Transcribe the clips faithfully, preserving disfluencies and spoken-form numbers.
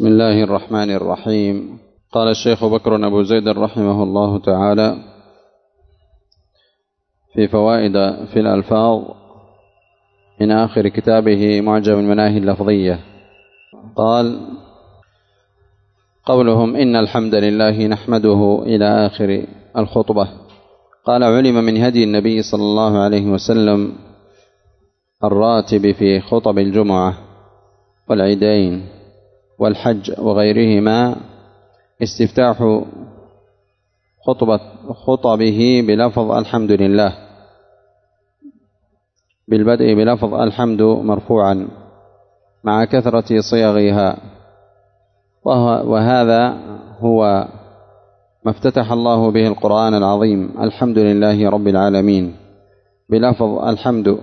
بسم الله الرحمن الرحيم. قال الشيخ بكر أبو زيد رحمه الله تعالى في فوائد في الألفاظ من آخر كتابه معجم المناهي اللفظية، قال: قولهم إن الحمد لله نحمده إلى آخر الخطبة. قال: علم من هدي النبي صلى الله عليه وسلم الراتب في خطب الجمعة والعيدين والحج وغيرهما استفتاح خطبة خطبه بلفظ الحمد لله، بالبدء بلفظ الحمد مرفوعا مع كثرة صيغها، وهذا هو ما افتتح الله به القرآن العظيم: الحمد لله رب العالمين، بلفظ الحمد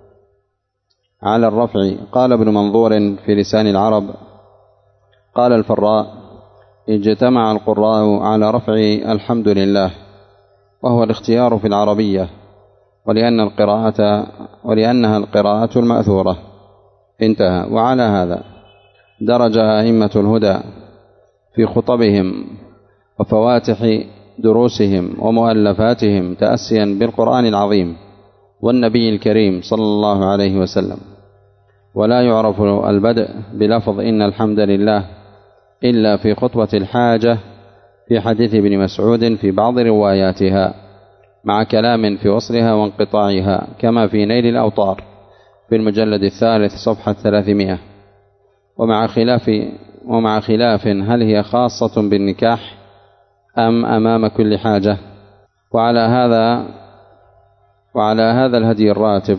على الرفع. قال ابن منظور في لسان العرب: قال الفراء: اجتمع القراء على رفع الحمد لله، وهو الاختيار في العربية، ولأن القراءة ولأنها القراءة المأثورة. انتهى. وعلى هذا درج أئمة الهدى في خطبهم وفواتح دروسهم ومؤلفاتهم تأسيا بالقرآن العظيم والنبي الكريم صلى الله عليه وسلم. ولا يعرف البدء بلفظ إن الحمد لله إلا في خطبة الحاجة في حديث ابن مسعود في بعض رواياتها، مع كلام في وصلها وانقطاعها، كما في نيل الأوطار في المجلد الثالث صفحة ثلاثمائة. ومع خلاف ومع خلاف هل هي خاصة بالنكاح أم أمام كل حاجة. وعلى هذا وعلى هذا الهدي الراتب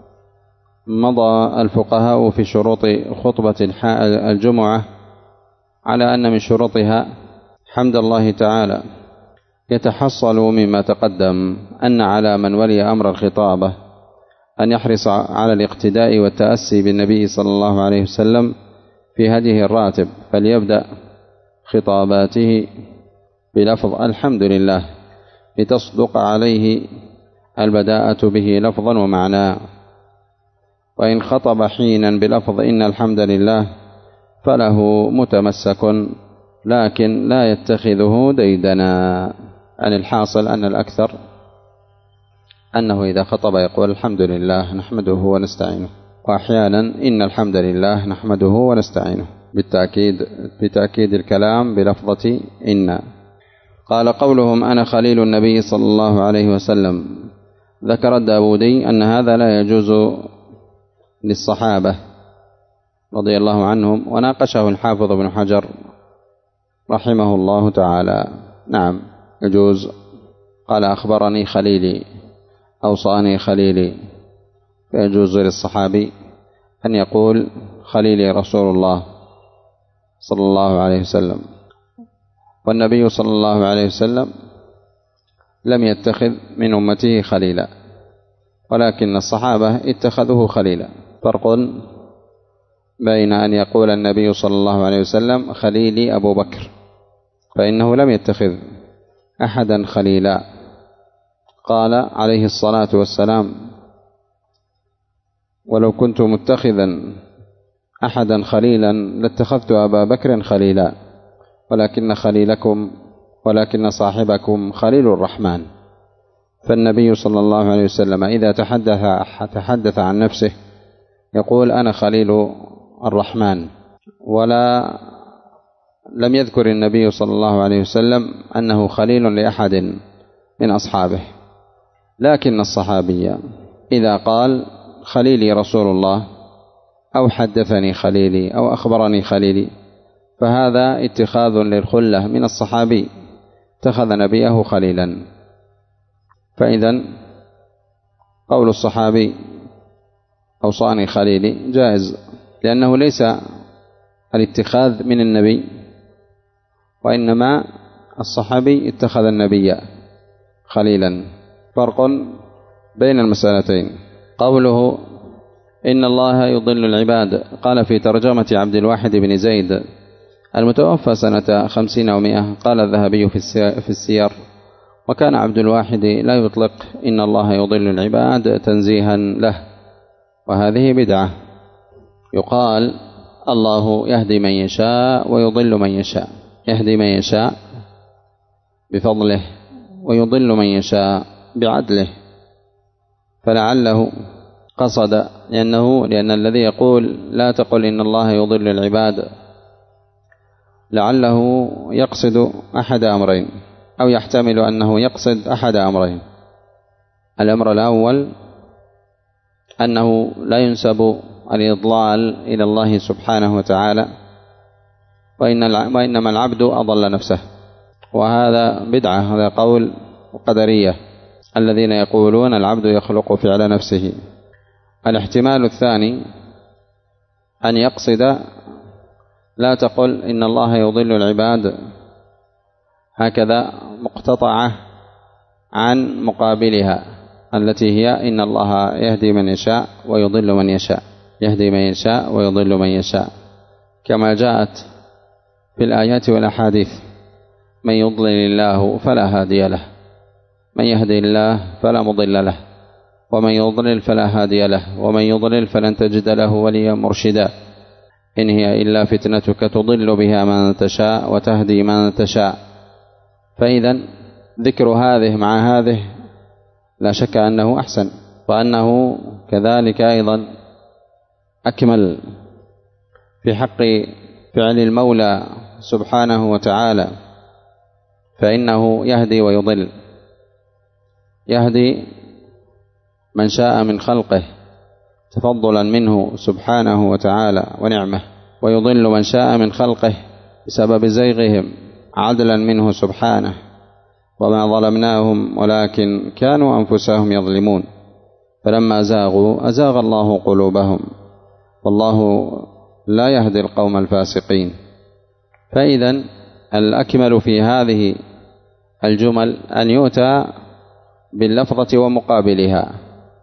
مضى الفقهاء في شروط خطبة الجمعة على أن من شروطها حمد الله تعالى. يتحصل مما تقدم أن على من ولي أمر الخطابة أن يحرص على الاقتداء والتأسي بالنبي صلى الله عليه وسلم في هديه الراتب، فليبدأ خطاباته بلفظ الحمد لله لتصدق عليه البداءة به لفظا ومعنى. وإن خطب حينا بلفظ إن الحمد لله فله متمسك، لكن لا يتخذه ديدنا. عن الحاصل أن الأكثر أنه إذا خطب يقول الحمد لله نحمده ونستعينه، وأحيانا إن الحمد لله نحمده ونستعينه، بالتأكيد بتأكيد الكلام بلفظة إن. قال: قولهم أنا خليل النبي صلى الله عليه وسلم. ذكر الداودي أن هذا لا يجوز للصحابة رضي الله عنهم، وناقشه الحافظ ابن حجر رحمه الله تعالى. نعم يجوز. قال: أخبرني خليلي، أوصاني خليلي، فيجوز للصحابي أن يقول خليلي رسول الله صلى الله عليه وسلم. والنبي صلى الله عليه وسلم لم يتخذ من أمته خليلا، ولكن الصحابة اتخذوه خليلا. فرق بين أن يقول النبي صلى الله عليه وسلم خليلي أبو بكر، فإنه لم يتخذ أحدا خليلا. قال عليه الصلاة والسلام: ولو كنت متخذا أحدا خليلا لاتخذت أبا بكر خليلا، ولكن خليلكم ولكن صاحبكم خليل الرحمن. فالنبي صلى الله عليه وسلم إذا تحدث تحدث عن نفسه يقول أنا خليل الرحمن، ولا لم يذكر النبي صلى الله عليه وسلم أنه خليل لأحد من أصحابه. لكن الصحابي إذا قال خليلي رسول الله، أو حدثني خليلي، أو أخبرني خليلي، فهذا اتخاذ للخلة من الصحابي، اتخذ نبيه خليلا. فإذا قول الصحابي أوصاني خليلي جائز، لأنه ليس الاتخاذ من النبي، وإنما الصحابي اتخذ النبي خليلا. فرق بين المسألتين. قوله إن الله يضل العباد. قال في ترجمة عبد الواحد بن زيد المتوفى سنة خمسين ومائة، قال الذهبي في السير: وكان عبد الواحد لا يطلق إن الله يضل العباد تنزيها له، وهذه بدعة. يقال الله يهدي من يشاء ويضل من يشاء، يهدي من يشاء بفضله ويضل من يشاء بعدله. فلعله قصد، لأنه لأن الذي يقول لا تقل إن الله يضل العباد لعله يقصد أحد أمرين، أو يحتمل أنه يقصد أحد أمرين. الأمر الأول أنه لا ينسب الإضلال إلى الله سبحانه وتعالى، وإنما العبد أضل نفسه، وهذا بدعة، هذا قول قدرية الذين يقولون العبد يخلق فعل نفسه. الاحتمال الثاني أن يقصد لا تقل إن الله يضل العباد هكذا مقتطعة عن مقابلها التي هي إن الله يهدي من يشاء ويضل من يشاء، يهدي من يشاء ويضل من يشاء، كما جاءت في الآيات والأحاديث: من يضلل الله فلا هادي له، من يهدي الله فلا مضل له، ومن يضلل فلا هادي له، ومن يضلل فلن تجد له وليا مرشدا، إن هي إلا فتنتك تضل بها من تشاء وتهدي من تشاء. فإذا ذكر هذه مع هذه لا شك أنه أحسن، وأنه كذلك أيضا أكمل في حق فعل المولى سبحانه وتعالى، فإنه يهدي ويضل، يهدي من شاء من خلقه تفضلا منه سبحانه وتعالى ونعمه، ويضل من شاء من خلقه بسبب زيغهم عدلا منه سبحانه. وما ظلمناهم ولكن كانوا أنفسهم يظلمون، فلما زاغوا أزاغ الله قلوبهم، والله لا يهدي القوم الفاسقين. فإذا الأكمل في هذه الجمل أن يؤتى باللفظة ومقابلها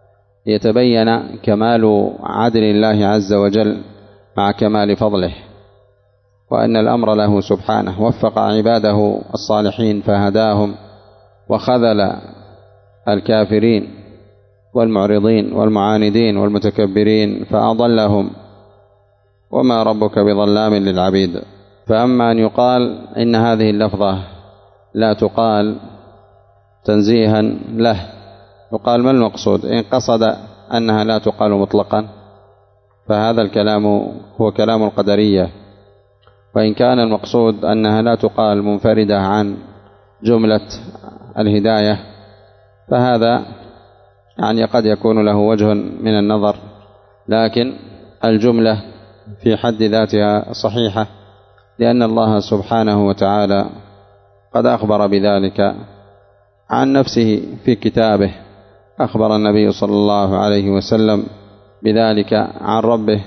ليتبين كمال عدل الله عز وجل مع كمال فضله، وأن الأمر له سبحانه، وفق عباده الصالحين فهداهم، وخذل الكافرين والمعرضين والمعاندين والمتكبرين فأضلهم، وما ربك بظلام للعبيد. فأما أن يقال إن هذه اللفظة لا تقال تنزيها له، يقال ما المقصود؟ إن قصد أنها لا تقال مطلقا فهذا الكلام هو كلام القدرية، وإن كان المقصود أنها لا تقال منفردة عن جملة الهداية فهذا يعني قد يكون له وجه من النظر، لكن الجملة في حد ذاتها صحيحة، لأن الله سبحانه وتعالى قد أخبر بذلك عن نفسه في كتابه، أخبر النبي صلى الله عليه وسلم بذلك عن ربه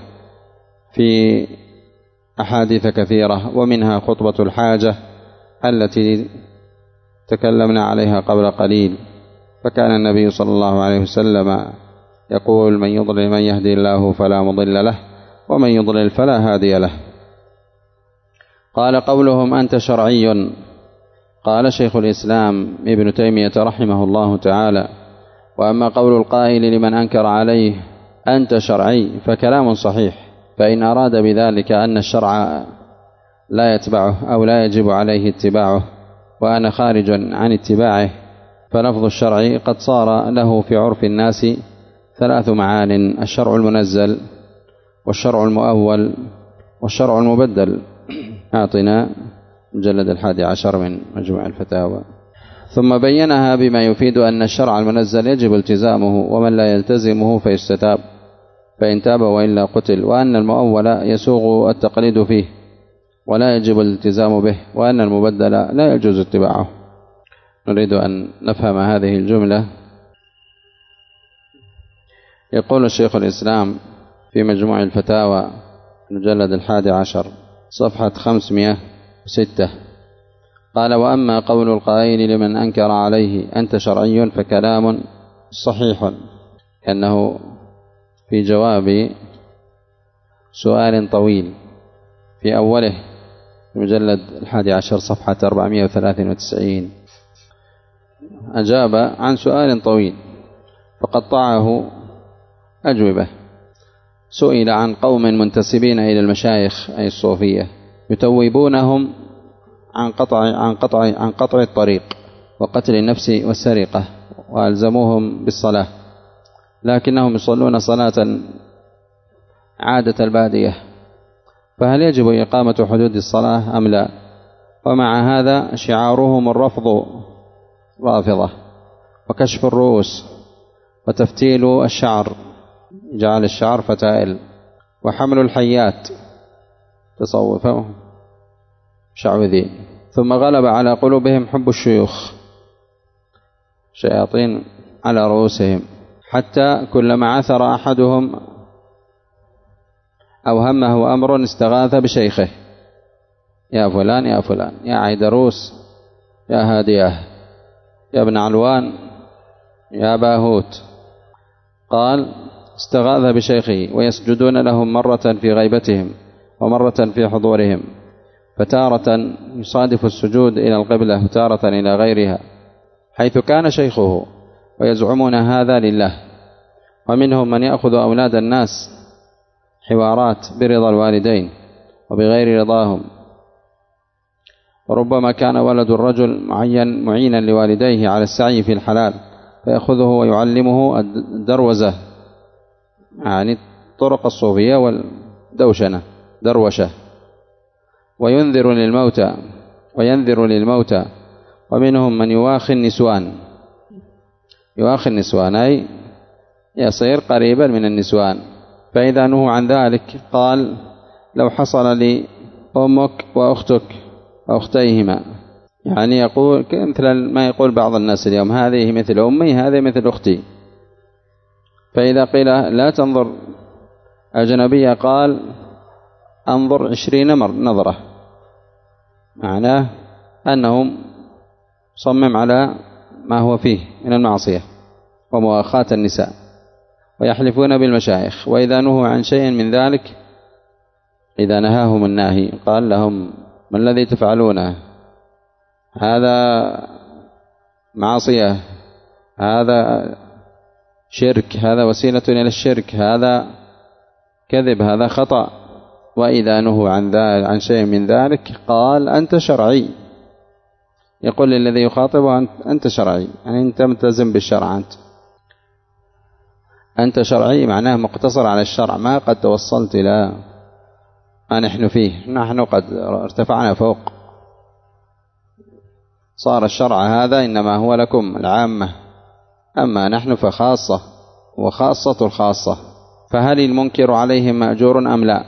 في أحاديث كثيرة، ومنها خطبة الحاجة التي تكلمنا عليها قبل قليل. فكان النبي صلى الله عليه وسلم يقول: من يضلل من يهدي الله فلا مضل له، ومن يضلل فلا هادي له. قال: قولهم أنت شرعي. قال شيخ الإسلام ابن تيمية رحمه الله تعالى: وأما قول القائل لمن أنكر عليه أنت شرعي فكلام صحيح، فإن أراد بذلك أن الشرع لا يتبعه أو لا يجب عليه اتباعه وأنا خارج عن اتباعه، فلفظ الشرع قد صار له في عرف الناس ثلاث معان: الشرع المنزل، والشرع المؤول، والشرع المبدل. أعطنا مجلد الحادي عشر من مجموع الفتاوى. ثم بينها بما يفيد أن الشرع المنزل يجب التزامه، ومن لا يلتزمه فيستتاب، فإن تاب وإلا قتل، وأن المؤول يسوغ التقليد فيه ولا يجب الالتزام به، وأن المبدل لا يجوز اتباعه. نريد أن نفهم هذه الجملة. يقول الشيخ الإسلام في مجموع الفتاوى المجلد الحادي عشر صفحة خمسمائة وستة قال: وأما قول القائل لمن أنكر عليه أنت شرعي فكلام صحيح، لأنه في جواب سؤال طويل في أوله المجلد الحادي عشر صفحة أربعمائة وثلاثة وتسعين أجاب عن سؤال طويل فقطعه أجوبة. سئل عن قوم منتسبين إلى المشايخ أي الصوفية يتوبونهم عن قطع عن قطع عن قطع الطريق وقتل النفس والسرقة، وألزموهم بالصلاة، لكنهم يصلون صلاة عادة البادية، فهل يجب إقامة حدود الصلاة أم لا؟ ومع هذا شعارهم الرفض رافضة، وكشف الرؤوس، وتفتيل الشعر، جعل الشعر فتائل، وحمل الحيات تصوفه شعوذي. ثم غلب على قلوبهم حب الشيوخ، شياطين على رؤوسهم، حتى كلما عثر أحدهم أو همه أمر استغاث بشيخه، يا فلان يا فلان، يا عيدروس، يا هادية، يا ابن علوان، يا باهوت. قال استغاث بشيخه، ويسجدون لهم مرة في غيبتهم ومرة في حضورهم، فتارة يصادف السجود إلى القبلة وتارة إلى غيرها حيث كان شيخه، ويزعمون هذا لله. ومنهم من يأخذ أولاد الناس حوارات برضا الوالدين وبغير رضاهم، وربما كان ولد الرجل معين معينا لوالديه على السعي في الحلال، فيأخذه ويعلمه الدروزة، يعني طرق الصوفية والدوشنة دروشة، وينذر للموتى وينذر للموتى. ومنهم من يواخي النسوان، يواخي النسوان أي يصير قريبا من النسوان، فإذا نهوا عن ذلك قال لو حصل لي أمك وأختك وأختيهما، يعني يقول مثل ما يقول بعض الناس اليوم هذه مثل أمي هذه مثل أختي. فإذا قيل لا تنظر أجنبية قال أنظر عشرين مر نظرة، معناه أنهم صمم على ما هو فيه من المعصية ومؤاخاة النساء، ويحلفون بالمشايخ. وإذا نهوا عن شيء من ذلك، إذا نهاهم الناهي قال لهم ما الذي تفعلونه؟ هذا معصية، هذا شرك، هذا وسيلة إلى الشرك، هذا كذب، هذا خطأ. وإذا نهوا عن ذلك عن شيء من ذلك قال أنت شرعي، يقول للذي يخاطبه أنت شرعي، يعني أنت ملتزم بالشرع، أنت أنت شرعي، معناه مقتصر على الشرع، ما قد توصلت إلى ما نحن فيه، نحن قد ارتفعنا فوق، صار الشرع هذا إنما هو لكم العامة، أما نحن فخاصة وخاصة الخاصة. فهل المنكر عليهم مأجور أم لا؟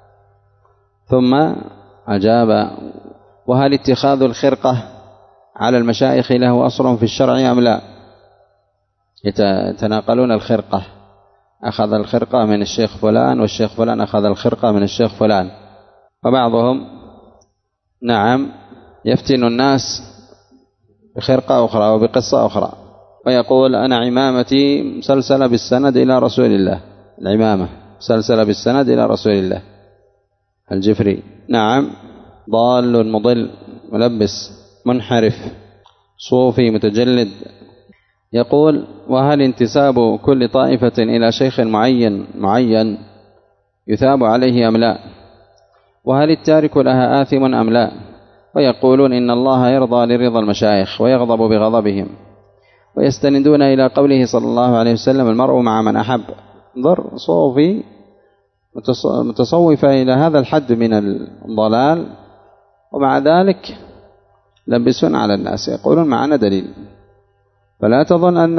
ثم أجاب وهل اتخاذ الخرقة على المشايخ له أصل في الشرع أم لا؟ يتناقلون الخرقة، أخذ الخرقة من الشيخ فلان والشيخ فلان أخذ الخرقة من الشيخ فلان. وبعضهم نعم يفتن الناس بخرقة أخرى وبقصة أخرى، ويقول أنا عمامتي مسلسلة بالسند إلى رسول الله، العمامة مسلسلة بالسند إلى رسول الله. الجفري نعم ضال مضل ملبس منحرف صوفي متجلد. يقول وهل انتساب كل طائفة إلى شيخ معين معين يثاب عليه أم لا؟ وهل التارك لها آثم أم لا؟ ويقولون إن الله يرضى لرضا المشايخ ويغضب بغضبهم، ويستندون إلى قوله صلى الله عليه وسلم المرء مع من أحب. ضر صوفي متصوف إلى هذا الحد من الضلال، ومع ذلك لبسون على الناس يقولون معنا دليل. فلا تظن أن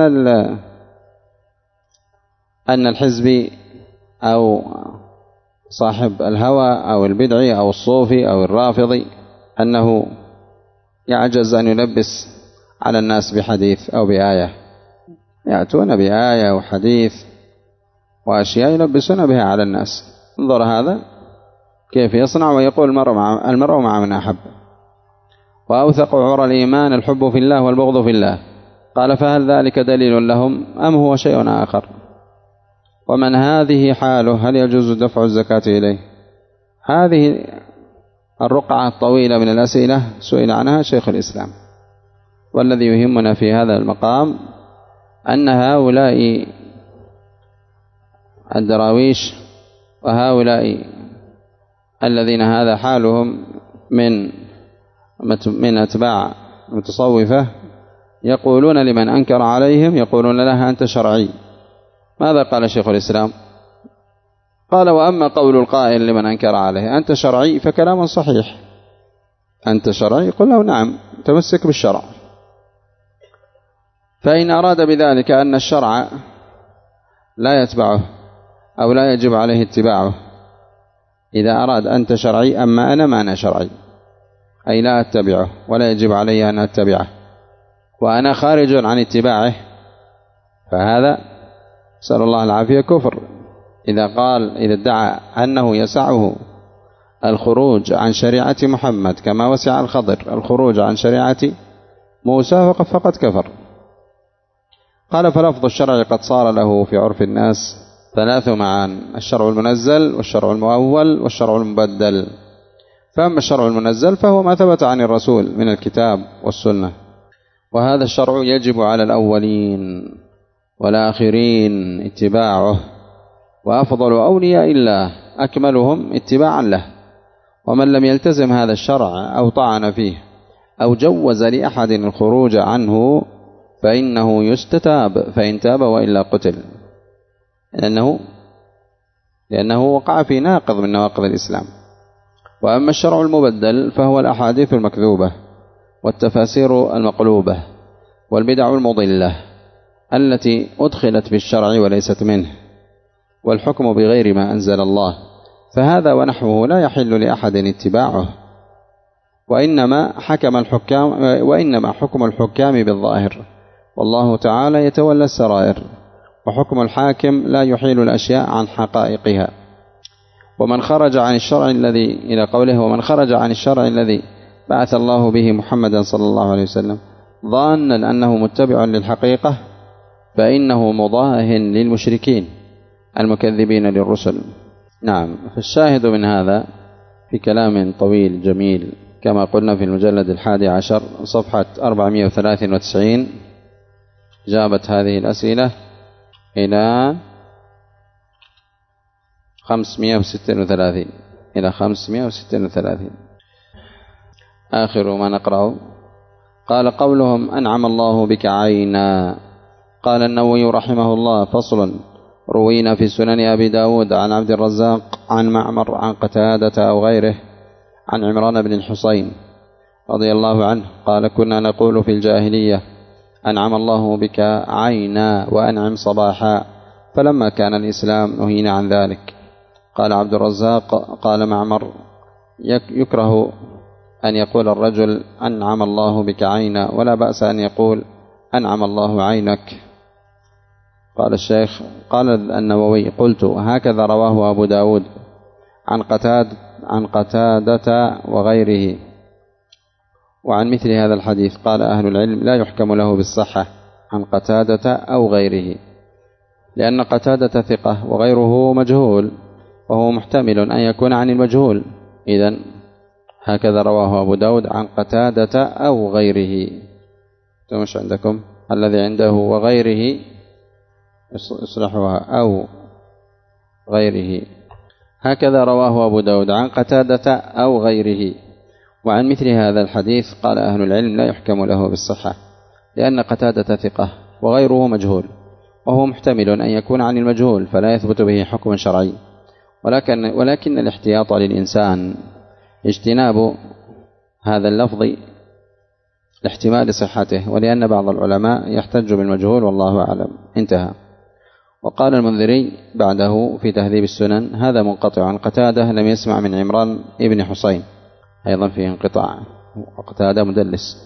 أن الحزبي أو صاحب الهوى أو البدعي أو الصوفي أو الرافضي أنه يعجز أن يلبس على الناس بحديث أو بآية، يأتون بآية وحديث وأشياء يلبسون بها على الناس. انظر هذا كيف يصنع، ويقول المرء مع, المرء مع من أحب. وأوثق عرى الإيمان الحب في الله والبغض في الله. قال فهل ذلك دليل لهم أم هو شيء آخر؟ ومن هذه حاله هل يجوز دفع الزكاة إليه؟ هذه الرقعة الطويلة من الأسئلة سئل عنها شيخ الإسلام، والذي يهمنا في هذا المقام أن هؤلاء الدراويش وهؤلاء الذين هذا حالهم من من أتباع المتصوفة يقولون لمن أنكر عليهم يقولون له أنت شرعي. ماذا قال شيخ الإسلام؟ قال وأما قول القائل لمن أنكر عليه أنت شرعي فكلام صحيح. أنت شرعي قل له نعم تمسك بالشرع. فإن أراد بذلك أن الشرع لا يتبعه أو لا يجب عليه اتباعه، إذا أراد أنت شرعي أما أنا ما أنا شرعي، أي لا أتبعه ولا يجب علي أن أتبعه وأنا خارج عن اتباعه، فهذا نسأل الله العافية كفر. إذا قال إذا ادعى أنه يسعه الخروج عن شريعة محمد كما وسع الخضر الخروج عن شريعة موسى فقد كفر. قال فلفظ الشرع قد صار له في عرف الناس ثلاث معان: الشرع المنزل والشرع المؤول والشرع المبدل. فأما الشرع المنزل فهو ما ثبت عن الرسول من الكتاب والسنة، وهذا الشرع يجب على الأولين والآخرين اتباعه، وأفضل أولياء الله أكملهم اتباعا له. ومن لم يلتزم هذا الشرع أو طعن فيه أو جوز لأحد الخروج عنه فإنه يستتاب، فإن تاب وإلا قتل، لأنه لأنه وقع في ناقض من نواقض الإسلام. وأما الشرع المبدل فهو الأحاديث المكذوبة والتفاسير المقلوبة والبدع المضلة التي أدخلت بالشرع وليست منه، والحكم بغير ما أنزل الله، فهذا ونحوه لا يحل لأحد اتباعه. وإنما حكم الحكام وإنما حكم الحكام بالظاهر، والله تعالى يتولى السرائر، وحكم الحاكم لا يحيل الأشياء عن حقائقها. ومن خرج عن الشرع الذي إلى قوله ومن خرج عن الشرع الذي بعث الله به محمدا صلى الله عليه وسلم ظانا أنه متبع للحقيقة فإنه مضاه للمشركين المكذبين للرسل. نعم. فالشاهد من هذا في كلام طويل جميل كما قلنا في المجلد الحادي عشر صفحة أربعمائة وثلاثة وتسعين جابت هذه الأسئلة إلى خمسمائة وستة وثلاثين إلى خمسمائة وستة وثلاثين. آخر ما نقرأه قال قولهم أنعم الله بك عينا. قال النووي رحمه الله: فصل: روينا في سنن أبي داود عن عبد الرزاق عن معمر عن قتادة أو غيره عن عمران بن الحصين رضي الله عنه قال: كنا نقول في الجاهلية أنعم الله بك عينا وأنعم صباحا، فلما كان الإسلام نهينا عن ذلك. قال عبد الرزاق: قال معمر: يكره أن يقول الرجل أنعم الله بك عينا، ولا بأس أن يقول أنعم الله عينك. قال الشيخ قال النووي: قلت: هكذا رواه أبو داود عن قتاد عن قتادة وغيره. وعن مثل هذا الحديث قال أهل العلم: لا يحكم له بالصحة عن قتادة أو غيره، لأن قتادة ثقة وغيره مجهول، وهو محتمل أن يكون عن المجهول. إذن هكذا رواه أبو داود عن قتادة أو غيره. مش عندكم الذي عنده وغيره اصلحوها أو غيره. هكذا رواه أبو داود عن قتادة أو غيره. وعن مثل هذا الحديث قال أهل العلم: لا يحكم له بالصحة، لأن قتادة ثقة وغيره مجهول، وهو محتمل أن يكون عن المجهول، فلا يثبت به حكم شرعي. ولكن, ولكن الاحتياط للإنسان اجتناب هذا اللفظ لاحتمال صحته، ولأن بعض العلماء يحتج بالمجهول والله أعلم. انتهى. وقال المنذري بعده في تهذيب السنن: هذا منقطع عن قتادة لم يسمع من عمران ابن حصين، أيضا فيه انقطاع، وقتادة مدلس.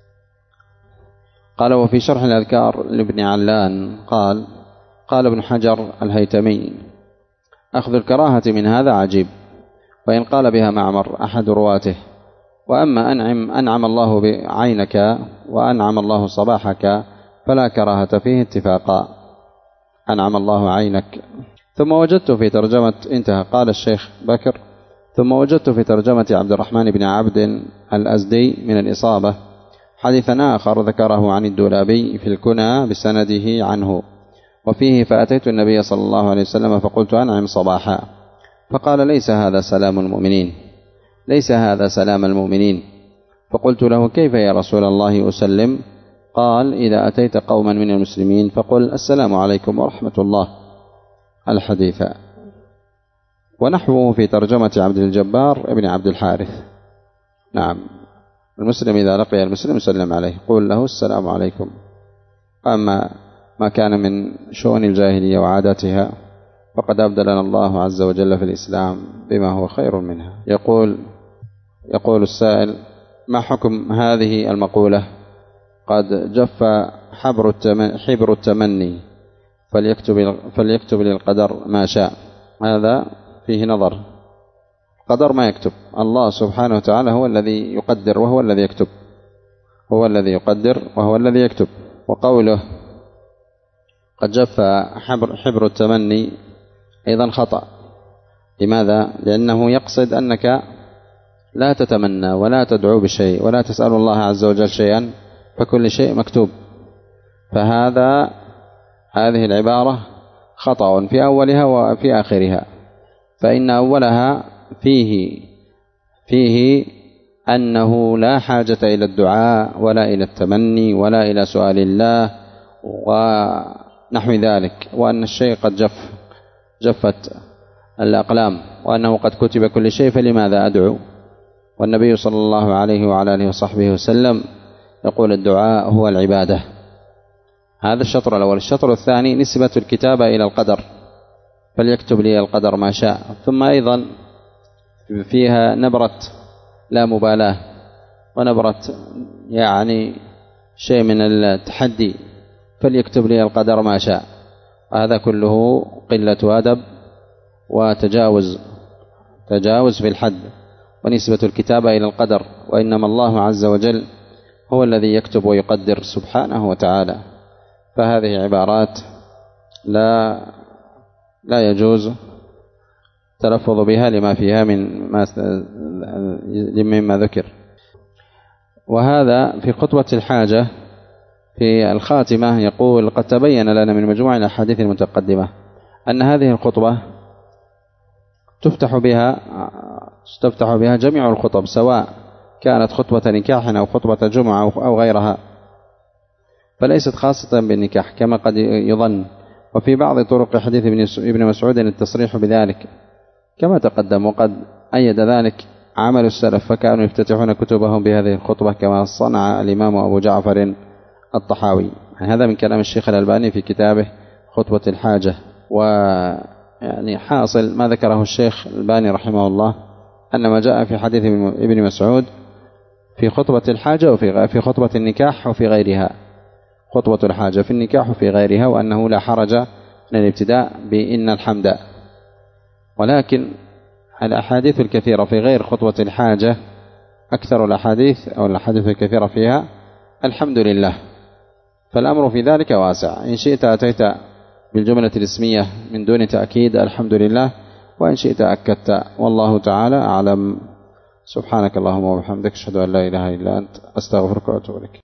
قال: وفي شرح الأذكار لابن علان قال: قال ابن حجر الهيتمي: أخذ الكراهة من هذا عجيب، وإن قال بها معمر أحد رواته. وأما أنعم أنعم الله بعينك وأنعم الله صباحك فلا كراهة فيه اتفاقا. أنعم الله عينك. ثم وجدت في ترجمة انتهى. قال الشيخ بكر: ثم وجدت في ترجمة عبد الرحمن بن عبد الأزدي من الإصابة حديثا آخر ذكره عن الدولابي في الكنى بسنده عنه، وفيه: فأتيت النبي صلى الله عليه وسلم فقلت: أنعم صباحا، فقال ليس هذا سلام المؤمنين، ليس هذا سلام المؤمنين. فقلت له كيف يا رسول الله أسلم؟ قال إذا أتيت قوما من المسلمين فقل السلام عليكم ورحمة الله. الحديث. ونحوه في ترجمة عبد الجبار ابن عبد الحارث. نعم، المسلم إذا لقي المسلم سلم عليه، قول له السلام عليكم. أما ما كان من شؤون الجاهلية وعاداتها فقد أبدلنا الله عز وجل في الإسلام بما هو خير منها. يقول يقول السائل: ما حكم هذه المقولة؟ قد جف حبر التمني, حبر التمني فليكتب, فليكتب للقدر ما شاء. هذا فيه نظر. قدر ما يكتب، الله سبحانه وتعالى هو الذي يقدر وهو الذي يكتب، هو الذي يقدر وهو الذي يكتب. وقوله قد جف حبر, حبر التمني أيضا خطأ. لماذا؟ لأنه يقصد أنك لا تتمنى ولا تدعو بشيء ولا تسأل الله عز وجل شيئا، فكل شيء مكتوب. فهذا هذه العبارة خطأ في أولها وفي آخرها. فإن أولها فيه فيه أنه لا حاجة إلى الدعاء ولا إلى التمني ولا إلى سؤال الله ونحو ذلك، وأن الشيء قد جف جفت الأقلام، وأنه قد كتب كل شيء، فلماذا أدعو؟ والنبي صلى الله عليه وعلى آله وصحبه وسلم يقول الدعاء هو العبادة. هذا الشطر الأول. الشطر الثاني نسبة الكتابة إلى القدر، فليكتب لي القدر ما شاء. ثم أيضا فيها نبرة لا مبالاة ونبرة يعني شيء من التحدي، فليكتب لي القدر ما شاء. هذا كله قلة أدب وتجاوز تجاوز في الحد، ونسبة الكتابة إلى القدر، وإنما الله عز وجل هو الذي يكتب ويقدر سبحانه وتعالى. فهذه عبارات لا لا يجوز التلفظ بها لما فيها من ما مما ذكر. وهذا في خطبة الحاجة في الخاتمة يقول: قد تبين لنا من مجموع الأحاديث المتقدمة أن هذه الخطبة تفتح بها تفتح بها جميع الخطب، سواء كانت خطبة نكاح أو خطبة جمعة أو غيرها، فليست خاصة بالنكاح كما قد يظن. وفي بعض طرق حديث ابن مسعود التصريح بذلك كما تقدم، وقد أيد ذلك عمل السلف، فكانوا يفتتحون كتبهم بهذه الخطبة كما صنع الإمام أبو جعفر الطحاوي. هذا من كلام الشيخ الألباني في كتابه خطبة الحاجة. ويعني حاصل ما ذكره الشيخ الألباني رحمه الله أن ما جاء في حديث ابن مسعود في خطبة الحاجة وفي في خطبة النكاح وفي غيرها، خطبة الحاجة في النكاح وفي غيرها، وأنه لا حرج من الابتداء بإن الحمد. ولكن الأحاديث الكثيرة في غير خطبة الحاجة أكثر الأحاديث أو الأحاديث الكثيرة فيها الحمد لله، فالأمر في ذلك واسع. إن شئت أتيت بالجملة الاسمية من دون تأكيد الحمد لله، وإن شئت أكدت، والله تعالى أعلم. سبحانك اللهم وبحمدك، أشهد أن لا إله إلا أنت، أستغفرك وأتوب إليك.